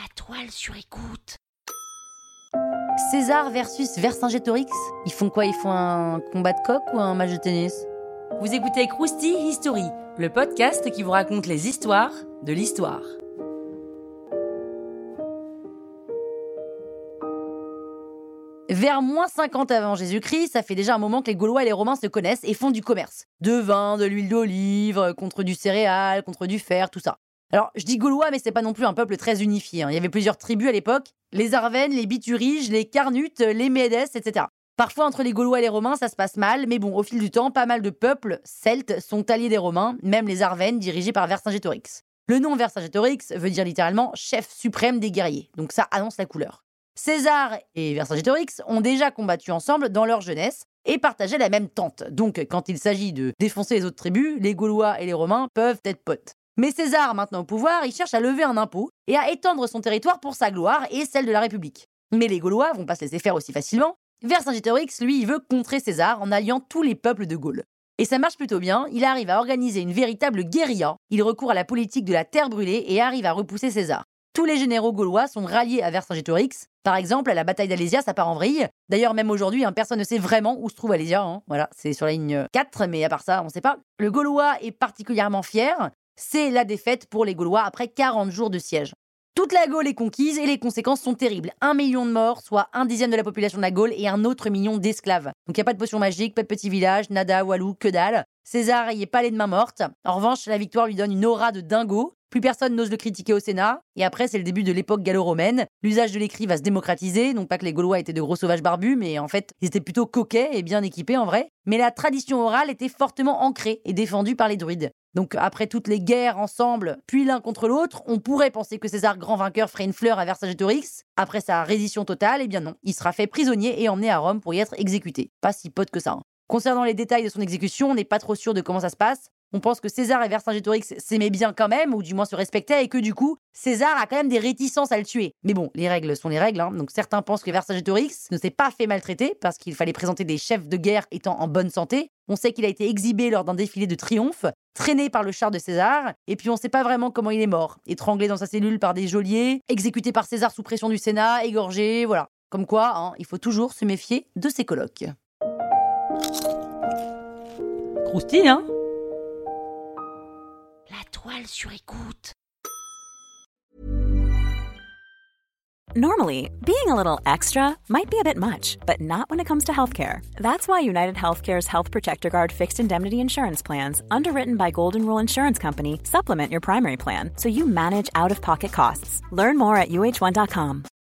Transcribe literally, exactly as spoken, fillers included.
La toile sur écoute. César versus Vercingétorix. Ils font quoi? Ils font un combat de coq ou un match de tennis? Vous écoutez Krusty History, le podcast qui vous raconte les histoires de l'histoire. Vers moins cinquante avant Jésus-Christ, ça fait déjà un moment que les Gaulois et les Romains se connaissent et font du commerce. De vin, de l'huile d'olive, contre du céréal, contre du fer, tout ça. Alors, je dis Gaulois, mais c'est pas non plus un peuple très unifié. Hein. Il y avait plusieurs tribus à l'époque, les Arvennes, les Bituriges, les Carnutes, les Médès, et cetera. Parfois, entre les Gaulois et les Romains, ça se passe mal, mais bon, au fil du temps, pas mal de peuples celtes sont alliés des Romains, même les Arvennes, dirigés par Vercingétorix. Le nom Vercingétorix veut dire littéralement chef suprême des guerriers, donc ça annonce la couleur. César et Vercingétorix ont déjà combattu ensemble dans leur jeunesse et partageaient la même tente. Donc, quand il s'agit de défoncer les autres tribus, les Gaulois et les Romains peuvent être potes. Mais César, maintenant au pouvoir, il cherche à lever un impôt et à étendre son territoire pour sa gloire et celle de la République. Mais les Gaulois vont pas se laisser faire aussi facilement. Vercingétorix, lui, il veut contrer César en alliant tous les peuples de Gaule. Et ça marche plutôt bien, il arrive à organiser une véritable guérilla, il recourt à la politique de la terre brûlée et arrive à repousser César. Tous les généraux gaulois sont ralliés à Vercingétorix. Par exemple, à la bataille d'Alésia, ça part en vrille. D'ailleurs, même aujourd'hui, hein, personne ne sait vraiment où se trouve Alésia. Hein. Voilà, c'est sur la ligne quatre, mais à part ça, on ne sait pas. Le Gaulois est particulièrement fier. C'est la défaite pour les Gaulois après quarante jours de siège. Toute la Gaule est conquise et les conséquences sont terribles. Un million de morts, soit un dixième de la population de la Gaule et un autre million d'esclaves. Donc il n'y a pas de potion magique, pas de petit village, nada, walou, que dalle. César y est pas les de main morte. En revanche, la victoire lui donne une aura de dingo. Plus personne n'ose le critiquer au Sénat. Et après, c'est le début de l'époque gallo-romaine. L'usage de l'écrit va se démocratiser. Non pas que les Gaulois étaient de gros sauvages barbus, mais en fait, ils étaient plutôt coquets et bien équipés en vrai. Mais la tradition orale était fortement ancrée et défendue par les druides. Donc après toutes les guerres ensemble, puis l'un contre l'autre, on pourrait penser que César, grand vainqueur, ferait une fleur à Vercingétorix. Après sa reddition totale, eh bien non, il sera fait prisonnier et emmené à Rome pour y être exécuté. Pas si pote que ça. Hein. Concernant les détails de son exécution, on n'est pas trop sûr de comment ça se passe. On pense que César et Vercingétorix s'aimaient bien quand même, ou du moins se respectaient, et que du coup, César a quand même des réticences à le tuer. Mais bon, les règles sont les règles, hein. Donc certains pensent que Vercingétorix ne s'est pas fait maltraiter, parce qu'il fallait présenter des chefs de guerre étant en bonne santé. On sait qu'il a été exhibé lors d'un défilé de triomphe, traîné par le char de César, et puis on sait pas vraiment comment il est mort. Étranglé dans sa cellule par des geôliers, exécuté par César sous pression du Sénat, égorgé, voilà. Comme quoi, hein, il faut toujours se méfier de ses colocs. Krusty, hein? La toile sur écoute. Normally, being a little extra might be a bit much, but not when it comes to healthcare. That's why United Healthcare's Health Protector Guard fixed indemnity insurance plans, underwritten by Golden Rule Insurance Company, supplement your primary plan so you manage out-of-pocket costs. Learn more at U H one dot com.